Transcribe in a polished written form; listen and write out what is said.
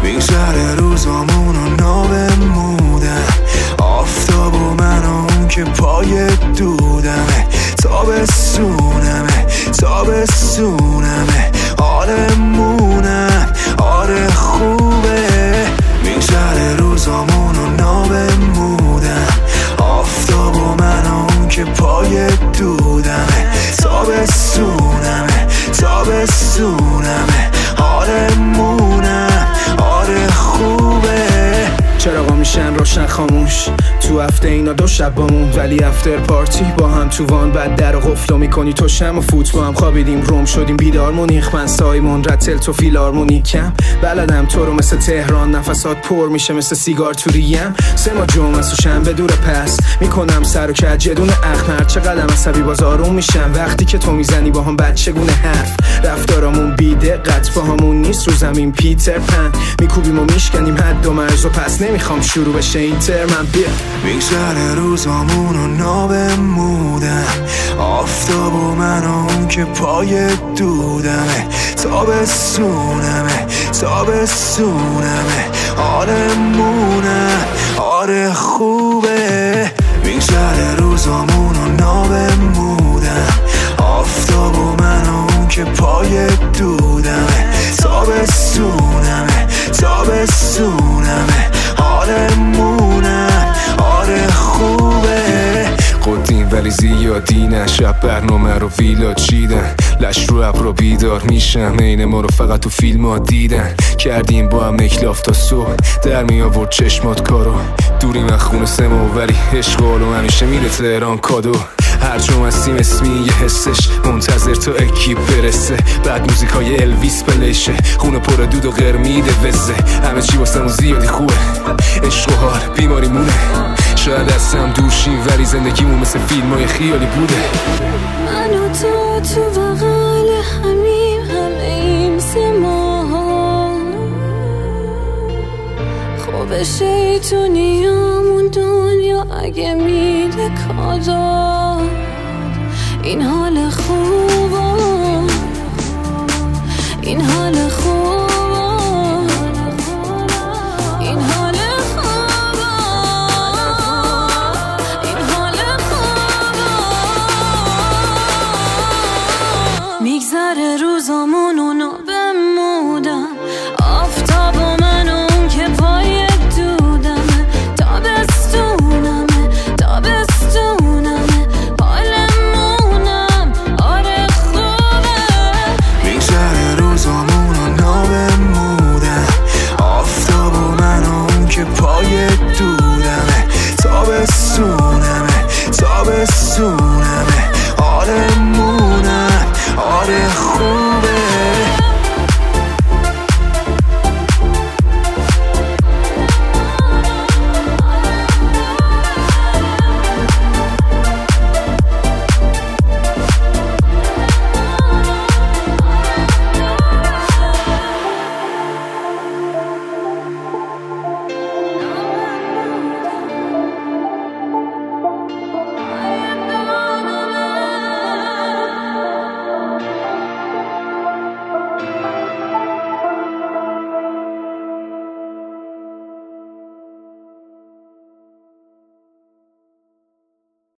میگذره روزامونو نابمودم، آفتاب و من و اون که پای دودمه، تابستونمه تابستونمه، حالمونم آره خوبه. میگذره روزامونو نابمودم، آفتاب و من و اون که پای دودمه، تابستونمه تابستونمه، حالمونم آره خوبه. چراغا میشن روشن خاموش تو هفته اینا دو شب بامون، ولی افتر پارتی با هم تو وان، بعد در قفلو میکنی تو شم و فوت با هم خوابیدیم روم شدیم بیدار مونیخ، من سایمون رتل تو فیلارمونیکم، بلدم تو رو مثل تهران، نفسات پر میشه مثل سیگار تو ریم، سه ما جمعه و شنبه دور پس میکنم سر و کج یه دونه اخمر، چه قدم عصبی باز آروم میشم وقتی که تو میزنی با هم بچگونه حرف، رفتارامون بی‌دقت با همون نیست رو زمین پیتر پن، میکوبیم و میشکنیم حد و مرز و پس نمیخوام شروع بشه این ترمم بیا. میگذره روزامونو نابمودم، آفتاب و من و اون که پای دودمه، تابستونمه تابستونمه، حالمونم آره خوبه. میگذره روزامونو نابمودم، آفتاب و من و اون که پای دودمه، تابستونمه تابستونمه، حالمونم آره خوبه. قدیم ولی زیادی نه، شب برنامه رو ویلا چیدن، لش رو ابرو بیدار میشم، عین ما رو فقط تو فیلم ها دیدن، کردیم با هم اکلاف تا صبح در می آورد چشمات کارو، دوریم از خونه سما ولی عشق و همیشه میره تهران کادو، هر جمع هستیم اسمی یه حسش منتظر تا اکیپ برسه، بعد موزیک های الویس بلشه، خونه پر دود و قرمیده وزه، همه چی واسمون زیادی خوبه، عشق و حال بیماری مونه، شاید از هم دوشیم ولی زندگیمون مثل فیلم های خیالی بوده. من و تو بغل همیم، همه ایم سماها، خوب شیطونیامون دنیا اگه میده کادا، این حال خوبه این حال خوب